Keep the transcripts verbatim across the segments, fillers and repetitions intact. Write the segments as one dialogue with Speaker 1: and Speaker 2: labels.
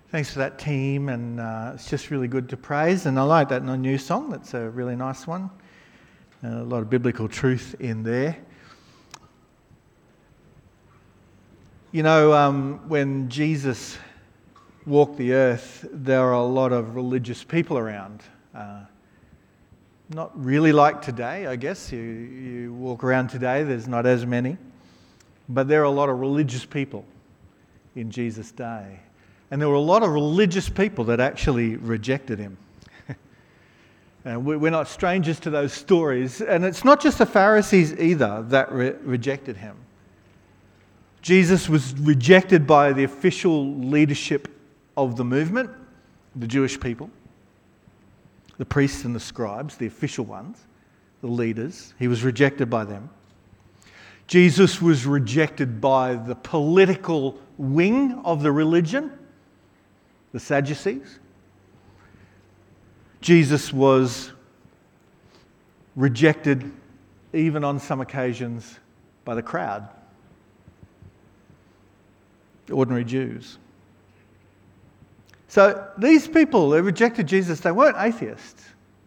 Speaker 1: Thanks for that, team, and uh, it's just really good to praise, and I like that new song. That's a really nice one. Uh, a lot of biblical truth in there. You know, um, when Jesus walked the earth, there are a lot of religious people around. Uh, not really like today, I guess. You, you walk around today, there's not as many. But there are a lot of religious people in Jesus' day. And there were a lot of religious people that actually rejected him. And we're not strangers to those stories. And it's not just the Pharisees either that re- rejected him. Jesus was rejected by the official leadership of the movement, the Jewish people, the priests and the scribes, the official ones, the leaders. He was rejected by them. Jesus was rejected by the political wing of the religion, the Sadducees. Jesus was rejected even on some occasions by the crowd, the ordinary Jews. So these people who rejected Jesus, they weren't atheists.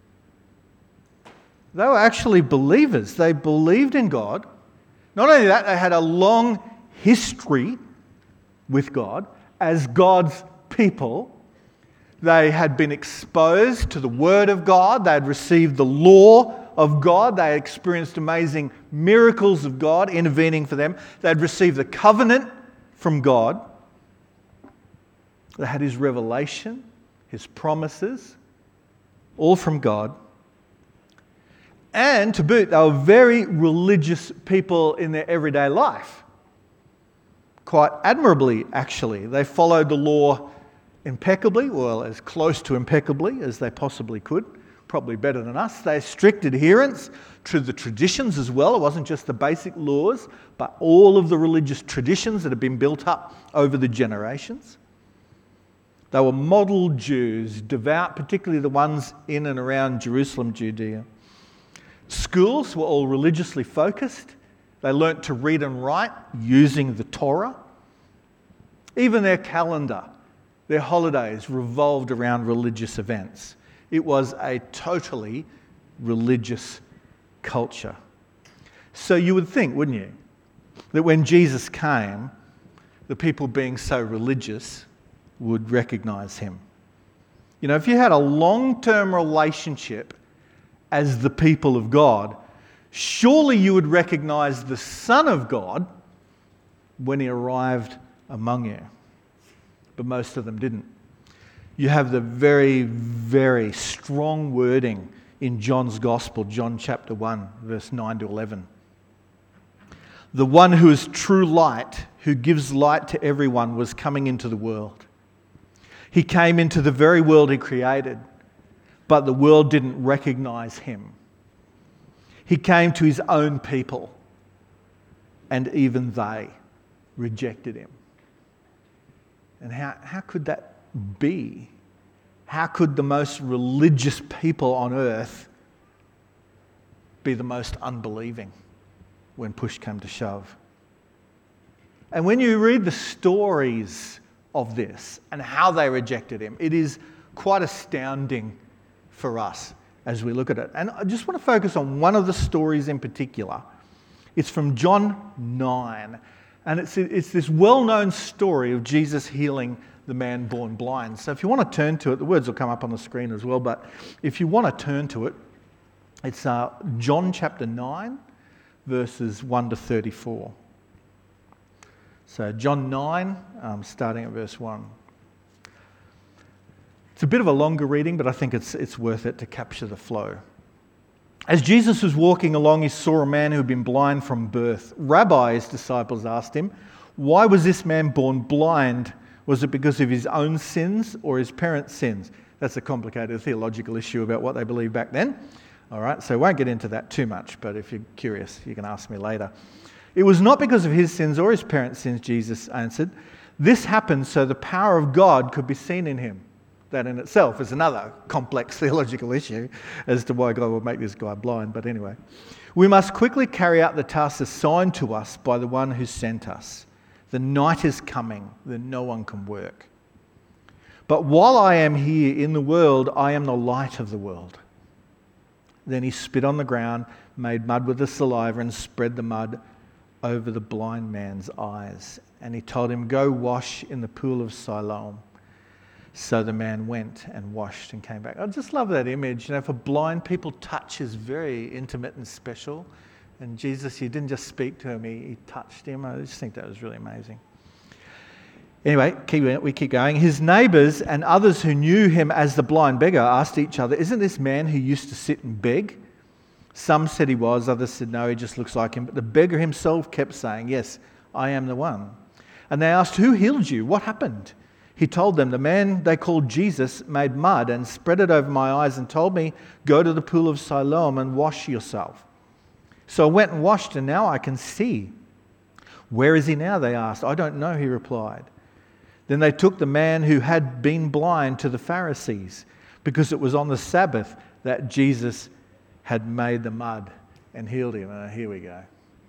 Speaker 1: They were actually believers. They believed in God. Not only that, they had a long history with God as God's people. They had been exposed to the Word of God. They had received the law of God. They had experienced amazing miracles of God intervening for them. They had received the covenant from God. They had His revelation, His promises, all from God. And to boot, they were very religious people in their everyday life. Quite admirably, actually. They followed the law impeccably, well, as close to impeccably as they possibly could. Probably better than us. They had strict adherence to the traditions as well. It wasn't just the basic laws, but all of the religious traditions that had been built up over the generations. They were model Jews, devout, particularly the ones in and around Jerusalem, Judea. Schools were all religiously focused. They learnt to read and write using the Torah. Even their calendar, their holidays revolved around religious events. It was a totally religious culture. So you would think, wouldn't you, that when Jesus came, the people being so religious would recognize him. You know, if you had a long-term relationship as the people of God, surely you would recognize the Son of God when he arrived among you. But most of them didn't. You have the very, very strong wording in John's Gospel, John chapter one, verse nine to eleven. The one who is true light, who gives light to everyone, was coming into the world. He came into the very world he created, but the world didn't recognize him. He came to his own people, and even they rejected him. And how, how could that be? How could the most religious people on earth be the most unbelieving when push came to shove? And when you read the stories of this and how they rejected him, it is quite astounding for us as we look at it. And I just want to focus on one of the stories in particular. It's from John nine. And it's, it's this well-known story of Jesus healing the man born blind. So if you want to turn to it, the words will come up on the screen as well, but if you want to turn to it, it's uh, John chapter nine, verses one to thirty-four. So John nine, um, starting at verse one. It's a bit of a longer reading, but I think it's it's worth it to capture the flow. As Jesus was walking along, he saw a man who had been blind from birth. Rabbi, his disciples asked him, why was this man born blind? Was it because of his own sins or his parents' sins? That's a complicated theological issue about what they believed back then. All right, so I won't get into that too much, but if you're curious, you can ask me later. It was not because of his sins or his parents' sins, Jesus answered. This happened so the power of God could be seen in him. That in itself is another complex theological issue as to why God would make this guy blind. But anyway, we must quickly carry out the task assigned to us by the one who sent us. The night is coming, then no one can work. But while I am here in the world, I am the light of the world." Then he spit on the ground, made mud with the saliva, and spread the mud over the blind man's eyes. And he told him, "Go wash in the pool of Siloam." So the man went and washed and came back. I just love that image. You know, for blind people, touch is very intimate and special. And Jesus, he didn't just speak to him, he, he touched him. I just think that was really amazing. Anyway, keep, we keep going. His neighbours and others who knew him as the blind beggar asked each other, "Isn't this man who used to sit and beg?" Some said he was, others said no, he just looks like him. But the beggar himself kept saying, "Yes, I am the one." And they asked, "Who healed you? What happened?" He told them, "The man they called Jesus made mud and spread it over my eyes and told me, 'Go to the pool of Siloam and wash yourself.' So I went and washed, and now I can see." "Where is he now?" they asked. "I don't know," he replied. Then they took the man who had been blind to the Pharisees, because it was on the Sabbath that Jesus had made the mud and healed him. Uh, here we go.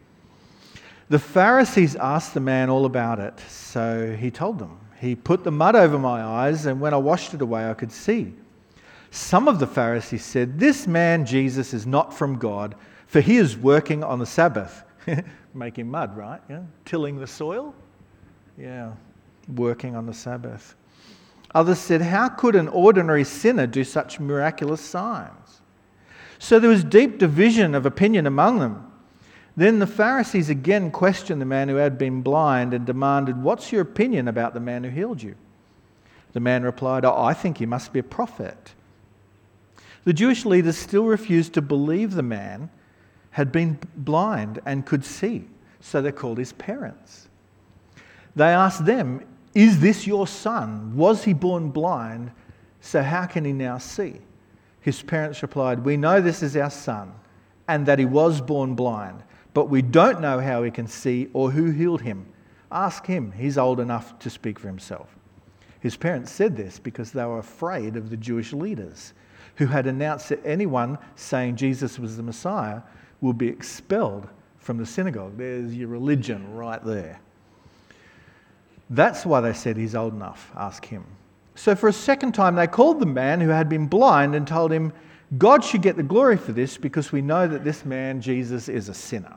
Speaker 1: The Pharisees asked the man all about it, so he told them. "He put the mud over my eyes, and when I washed it away, I could see." Some of the Pharisees said, "This man Jesus is not from God, for he is working on the Sabbath." Making mud, right? Yeah. Tilling the soil. Yeah. Working on the Sabbath. Others said, "How could an ordinary sinner do such miraculous signs?" So there was deep division of opinion among them. Then the Pharisees again questioned the man who had been blind and demanded, "What's your opinion about the man who healed you?" The man replied, "Oh, I think he must be a prophet." The Jewish leaders still refused to believe the man had been blind and could see, so they called his parents. They asked them, "Is this your son? Was he born blind? So how can he now see?" His parents replied, "We know this is our son and that he was born blind, but we don't know how he can see or who healed him. Ask him. He's old enough to speak for himself." His parents said this because they were afraid of the Jewish leaders, who had announced that anyone saying Jesus was the Messiah would be expelled from the synagogue. There's your religion right there. That's why they said, "He's old enough, ask him." So for a second time they called the man who had been blind and told him, "God should get the glory for this because we know that this man, Jesus, is a sinner."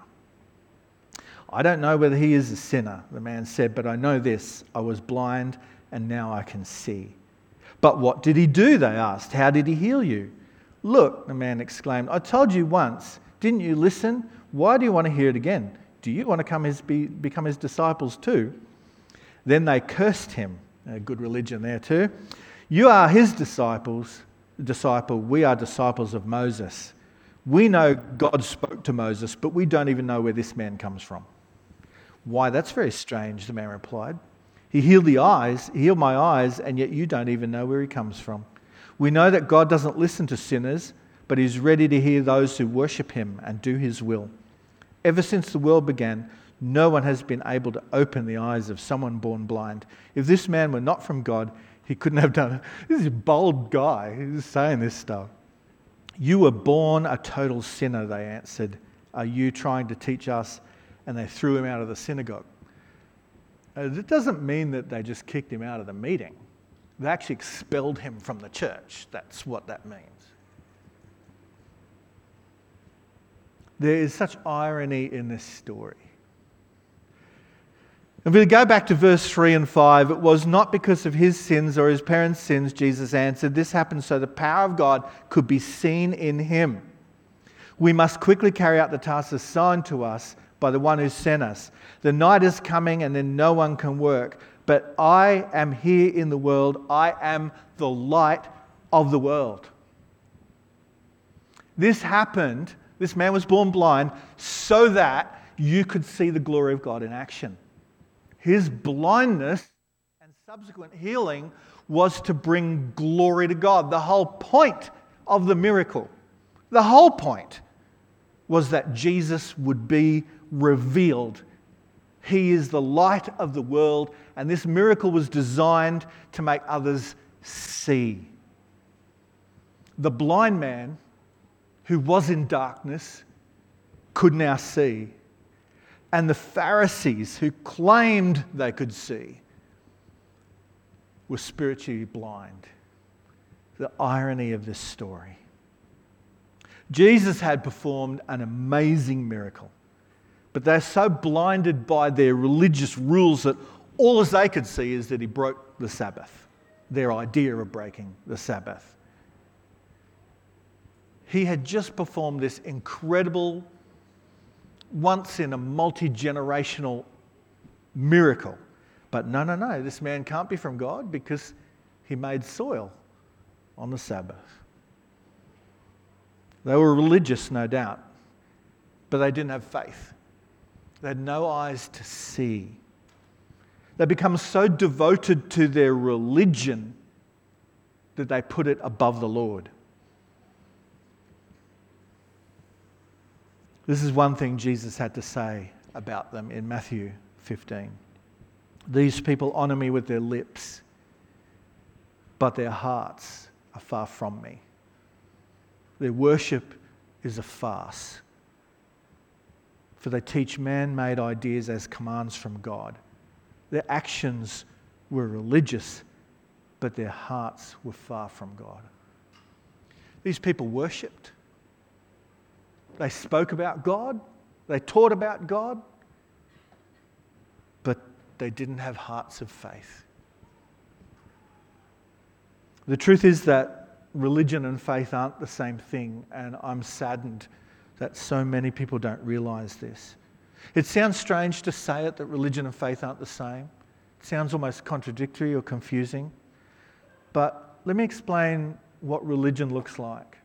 Speaker 1: "I don't know whether he is a sinner," the man said, "but I know this, I was blind and now I can see." "But what did he do?" they asked. "How did he heal you?" "Look," the man exclaimed, "I told you once, didn't you listen? Why do you want to hear it again? Do you want to come his, be, become his disciples too?" Then they cursed him. A good religion there too. "You are his disciples, disciple. We are disciples of Moses. We know God spoke to Moses, but we don't even know where this man comes from." "Why, that's very strange," the man replied. He healed the eyes, he healed my eyes, and yet you don't even know where he comes from. We know that God doesn't listen to sinners, but he's ready to hear those who worship him and do his will. Ever since the world began, no one has been able to open the eyes of someone born blind. If this man were not from God, he couldn't have done it. This is a bold guy who's saying this stuff. "You were born a total sinner," they answered. "Are you trying to teach us?" And they threw him out of the synagogue. It doesn't mean that they just kicked him out of the meeting. They actually expelled him from the church. That's what that means. There is such irony in this story. If we go back to verse three and five, "It was not because of his sins or his parents' sins," Jesus answered. "This happened so the power of God could be seen in him. We must quickly carry out the task assigned to us by the one who sent us. The night is coming and then no one can work. But I am here in the world. I am the light of the world." This happened, this man was born blind, so that you could see the glory of God in action. His blindness and subsequent healing was to bring glory to God. The whole point of the miracle, the whole point was that Jesus would be revealed. He is the light of the world, and this miracle was designed to make others see. The blind man who was in darkness could now see. And the Pharisees who claimed they could see were spiritually blind. The irony of this story. Jesus had performed an amazing miracle, but they're so blinded by their religious rules that all as they could see is that he broke the Sabbath, their idea of breaking the Sabbath. He had just performed this incredible, once in a multi-generational miracle. But no, no, no, this man can't be from God because he made soil on the Sabbath. They were religious, no doubt, but they didn't have faith. They had no eyes to see. They become so devoted to their religion that they put it above the Lord. This is one thing Jesus had to say about them in Matthew fifteen. These people honour me with their lips, but their hearts are far from me. Their worship is a farce, for they teach man-made ideas as commands from God. Their actions were religious, but their hearts were far from God. These people worshipped. They spoke about God. They taught about God. But they didn't have hearts of faith. The truth is that religion and faith aren't the same thing, and I'm saddened that so many people don't realise this. It sounds strange to say it, that religion and faith aren't the same. It sounds almost contradictory or confusing. But let me explain what religion looks like.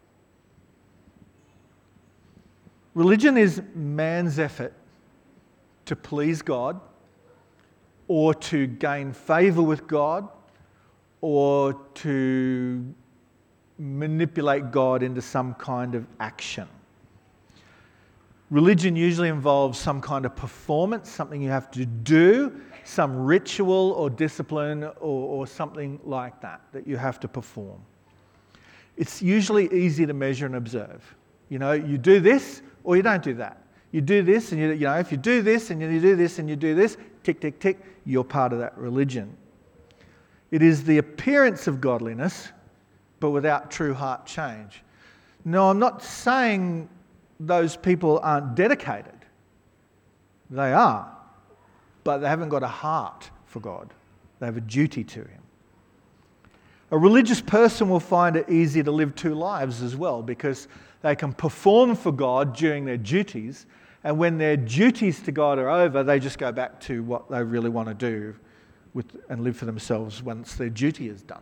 Speaker 1: Religion is man's effort to please God, or to gain favour with God, or to manipulate God into some kind of action. Religion usually involves some kind of performance, something you have to do, some ritual or discipline or, or something like that that you have to perform. It's usually easy to measure and observe. You know, you do this or you don't do that. You do this and you, you know, if you do this and you do this and you do this, tick, tick, tick, you're part of that religion. It is the appearance of godliness, but without true heart change. No, I'm not saying those people aren't dedicated. They are, but they haven't got a heart for God. They have a duty to Him. A religious person will find it easy to live two lives as well, because they can perform for God during their duties, and when their duties to God are over, they just go back to what they really want to do with, and live for themselves once their duty is done.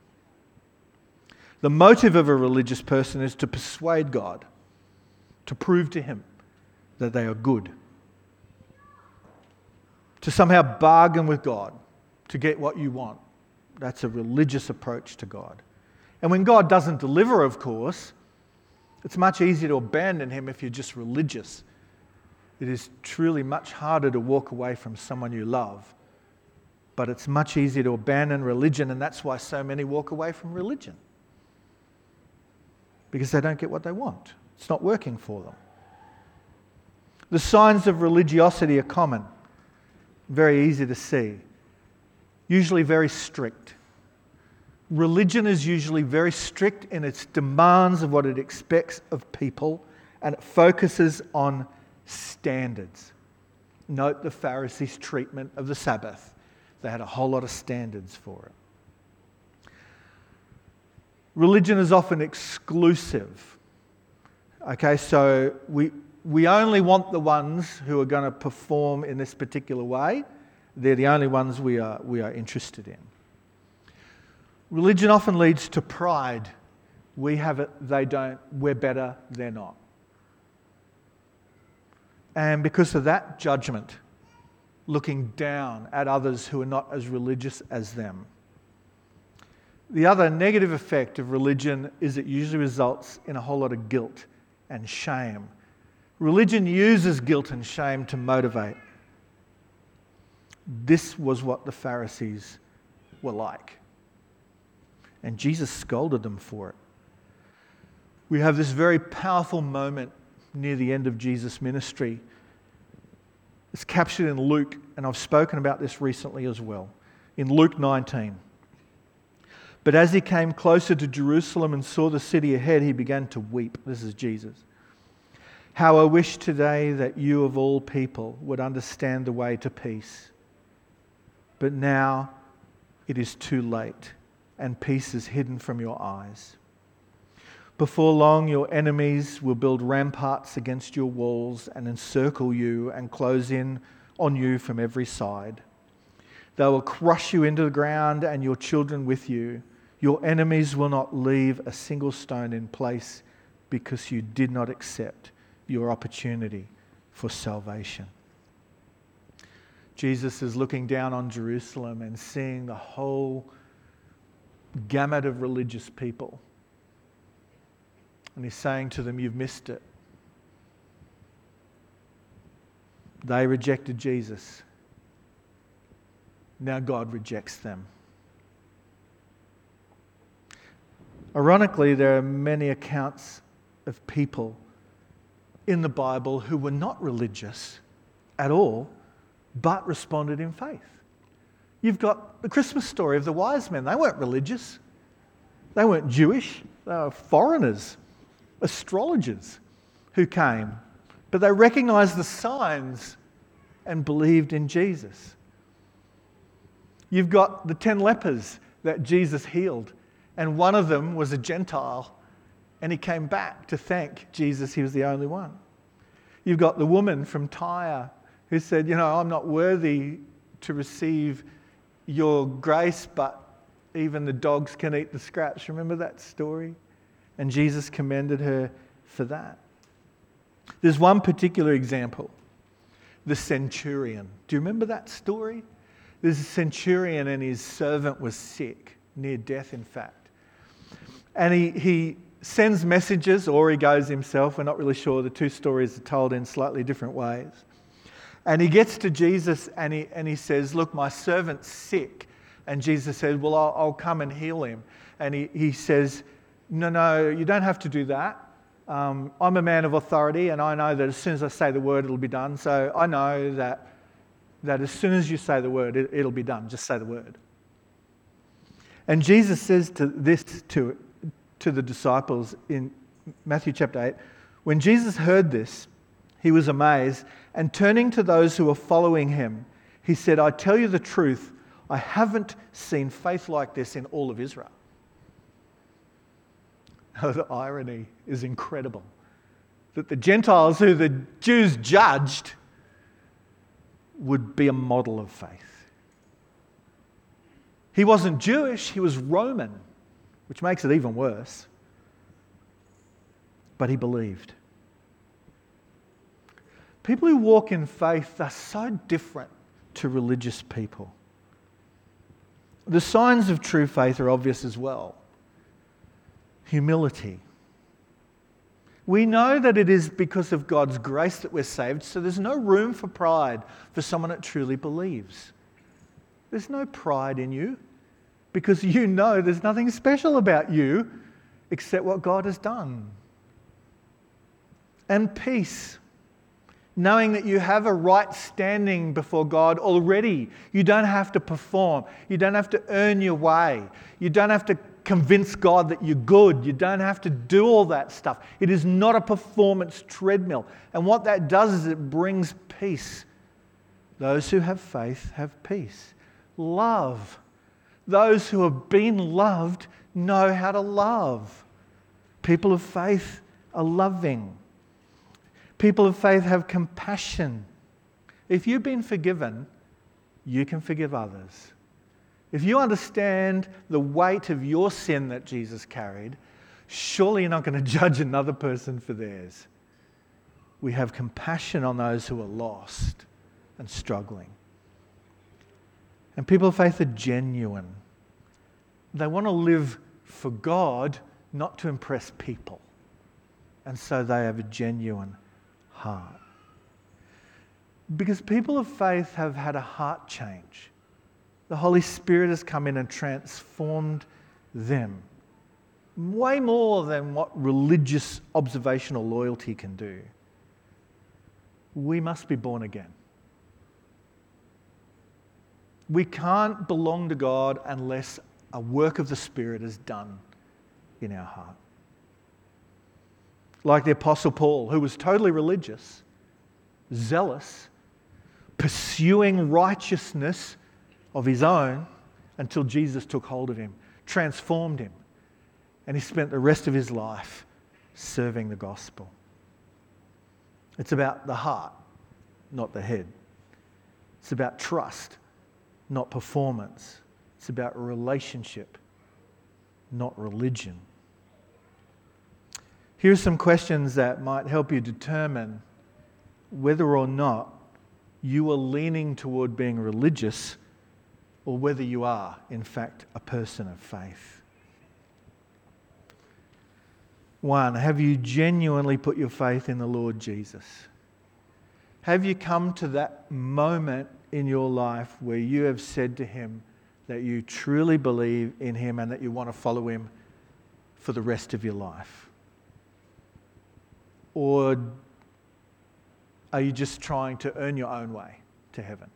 Speaker 1: The motive of a religious person is to persuade God, to prove to Him that they are good, to somehow bargain with God to get what you want. That's a religious approach to God. And when God doesn't deliver, of course, it's much easier to abandon Him if you're just religious. It is truly much harder to walk away from someone you love, but it's much easier to abandon religion, and that's why so many walk away from religion. Because they don't get what they want. It's not working for them. The signs of religiosity are common, very easy to see, usually very strict. Religion is usually very strict in its demands of what it expects of people, and it focuses on standards. Note the Pharisees' treatment of the Sabbath. They had a whole lot of standards for it. Religion is often exclusive. Okay, so we we only want the ones who are going to perform in this particular way. They're the only ones we are we are interested in. Religion often leads to pride. We have it, they don't. We're better, they're not. And because of that, judgment, looking down at others who are not as religious as them. The other negative effect of religion is it usually results in a whole lot of guilt and shame. Religion uses guilt and shame to motivate. This was what the Pharisees were like. And Jesus scolded them for it. We have this very powerful moment near the end of Jesus' ministry. It's captured in Luke, and I've spoken about this recently as well. In Luke nineteen, But as he came closer to Jerusalem and saw the city ahead, he began to weep. This is Jesus. How I wish today that you of all people would understand the way to peace. But now it is too late, and peace is hidden from your eyes. Before long, your enemies will build ramparts against your walls and encircle you and close in on you from every side. They will crush you into the ground and your children with you. Your enemies will not leave a single stone in place because you did not accept your opportunity for salvation. Jesus is looking down on Jerusalem and seeing the whole gamut of religious people. And he's saying to them, you've missed it. They rejected Jesus. Now God rejects them. Ironically, there are many accounts of people in the Bible who were not religious at all, but responded in faith. You've got the Christmas story of the wise men. They weren't religious. They weren't Jewish. They were foreigners, astrologers who came. But they recognized the signs and believed in Jesus. You've got the ten lepers that Jesus healed, and one of them was a Gentile, and he came back to thank Jesus he was the only one. You've got the woman from Tyre who said, you know, I'm not worthy to receive your grace, but even the dogs can eat the scraps. Remember that story? And Jesus commended her for that. There's one particular example, the centurion. Do you remember that story? There's a centurion and his servant was sick, near death in fact. And he, he sends messages, or he goes himself. We're not really sure. The two stories are told in slightly different ways. And he gets to Jesus and he, and he says, look, my servant's sick. And Jesus says, well, I'll, I'll come and heal him. And he, he says, no, no, you don't have to do that. Um, I'm a man of authority, and I know that as soon as I say the word, it'll be done. So I know that, that as soon as you say the word, it, it'll be done. Just say the word. And Jesus says to this to, to the disciples in Matthew chapter eight, when Jesus heard this, he was amazed, and turning to those who were following him, he said, I tell you the truth, I haven't seen faith like this in all of Israel. Oh, the irony is incredible. That the Gentiles who the Jews judged would be a model of faith. He wasn't Jewish, he was Roman, which makes it even worse. But he believed. People who walk in faith are so different to religious people. The signs of true faith are obvious as well. Humility. We know that it is because of God's grace that we're saved, so there's no room for pride for someone that truly believes. There's no pride in you because you know there's nothing special about you except what God has done. And peace. Knowing that you have a right standing before God already. You don't have to perform. You don't have to earn your way. You don't have to convince God that you're good. You don't have to do all that stuff. It is not a performance treadmill. And what that does is it brings peace. Those who have faith have peace. Love. Those who have been loved know how to love. People of faith are loving. People of faith have compassion. If you've been forgiven, you can forgive others. If you understand the weight of your sin that Jesus carried, surely you're not going to judge another person for theirs. We have compassion on those who are lost and struggling. And people of faith are genuine. They want to live for God, not to impress people. And so they have a genuine heart. Because people of faith have had a heart change. The Holy Spirit has come in and transformed them. Way more than what religious observational loyalty can do. We must be born again. We can't belong to God unless a work of the Spirit is done in our heart. Like the Apostle Paul, who was totally religious, zealous, pursuing righteousness of his own until Jesus took hold of him, transformed him, and he spent the rest of his life serving the gospel. It's about the heart, not the head. It's about trust, not performance. It's about relationship, not religion. Here are some questions that might help you determine whether or not you are leaning toward being religious or whether you are, in fact, a person of faith. One, have you genuinely put your faith in the Lord Jesus? Have you come to that moment in your life where you have said to him that you truly believe in him and that you want to follow him for the rest of your life? Or are you just trying to earn your own way to heaven?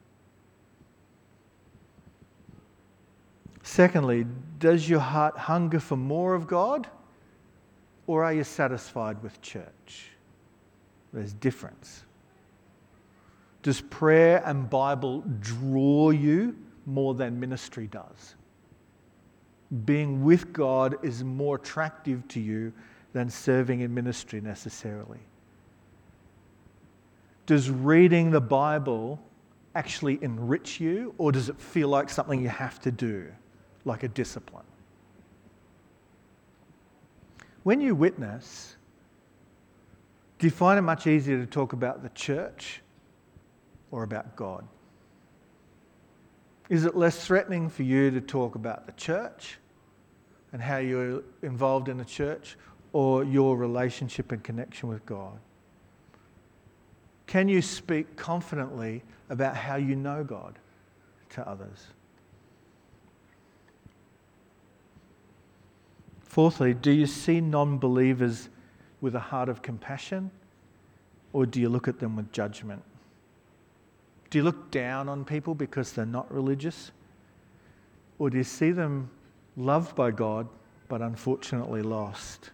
Speaker 1: Secondly, does your heart hunger for more of God, or are you satisfied with church? There's difference. Does prayer and Bible draw you more than ministry does? Being with God is more attractive to you than serving in ministry necessarily. Does reading the Bible actually enrich you, or does it feel like something you have to do, like a discipline? When you witness, do you find it much easier to talk about the church or about God? Is it less threatening for you to talk about the church and how you're involved in the church, or your relationship and connection with God? Can you speak confidently about how you know God to others? Fourthly, do you see non-believers with a heart of compassion, or do you look at them with judgment? Do you look down on people because they're not religious? Or do you see them loved by God, but unfortunately lost?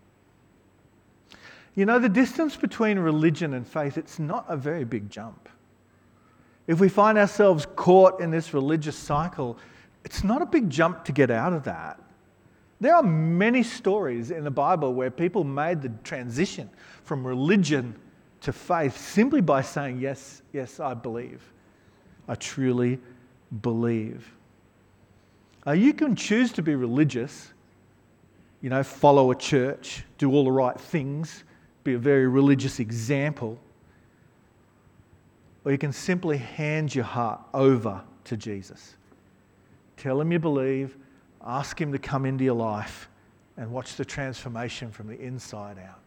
Speaker 1: You know, the distance between religion and faith, it's not a very big jump. If we find ourselves caught in this religious cycle, it's not a big jump to get out of that. There are many stories in the Bible where people made the transition from religion to faith simply by saying, yes, yes, I believe. I truly believe. Uh, you can choose to be religious, you know, follow a church, do all the right things, be a very religious example, or you can simply hand your heart over to Jesus. Tell him you believe, ask him to come into your life, and watch the transformation from the inside out.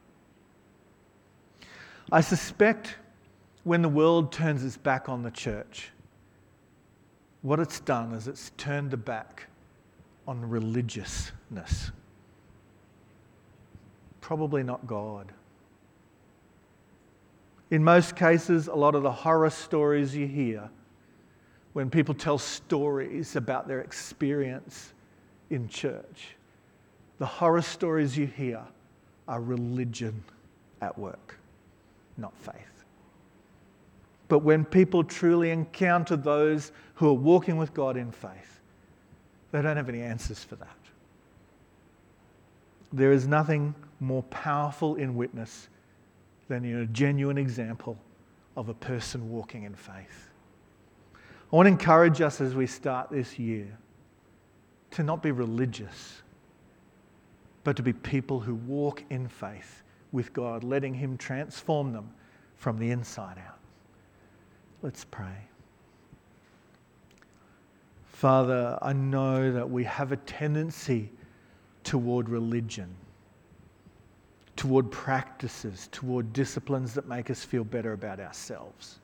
Speaker 1: I suspect when the world turns its back on the church, what it's done is it's turned the back on religiousness. Probably not God. In most cases, a lot of the horror stories you hear when people tell stories about their experience in church, the horror stories you hear are religion at work, not faith. But when people truly encounter those who are walking with God in faith, they don't have any answers for that. There is nothing more powerful in witness than in a genuine example of a person walking in faith. I want to encourage us as we start this year to not be religious, but to be people who walk in faith with God, letting him transform them from the inside out. Let's pray. Father, I know that we have a tendency toward religion, toward practices, toward disciplines that make us feel better about ourselves.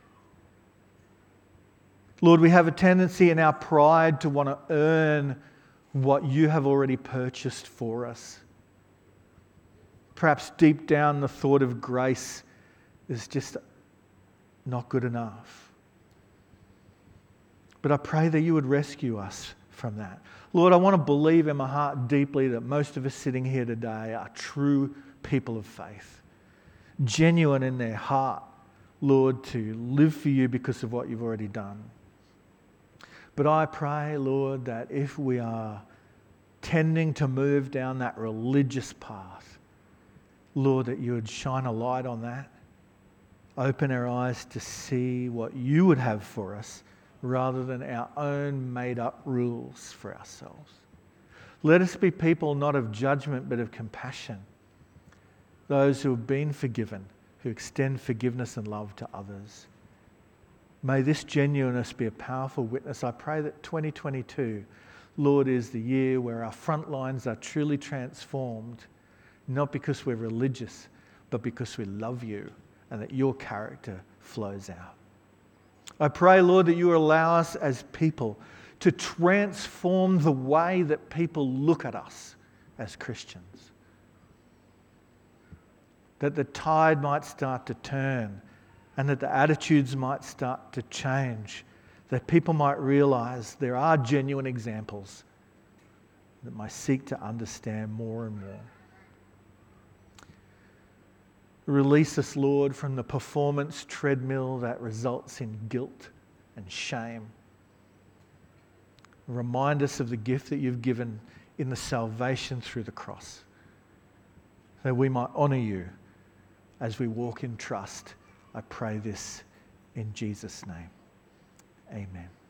Speaker 1: Lord, we have a tendency in our pride to want to earn what you have already purchased for us. Perhaps deep down the thought of grace is just not good enough. But I pray that you would rescue us from that. Lord, I want to believe in my heart deeply that most of us sitting here today are true people of faith, genuine in their heart, Lord, to live for you because of what you've already done. But I pray, Lord, that if we are tending to move down that religious path, Lord, that you would shine a light on that, open our eyes to see what you would have for us rather than our own made-up rules for ourselves. Let us be people not of judgment but of compassion, those who have been forgiven, who extend forgiveness and love to others. May this genuineness be a powerful witness. I pray that twenty twenty-two, Lord, is the year where our front lines are truly transformed, not because we're religious, but because we love you and that your character flows out. I pray, Lord, that you allow us as people to transform the way that people look at us as Christians. That the tide might start to turn and that the attitudes might start to change. That people might realize there are genuine examples that might seek to understand more and more. Release us, Lord, from the performance treadmill that results in guilt and shame. Remind us of the gift that you've given in the salvation through the cross, that we might honour you as we walk in trust. I pray this in Jesus' name. Amen.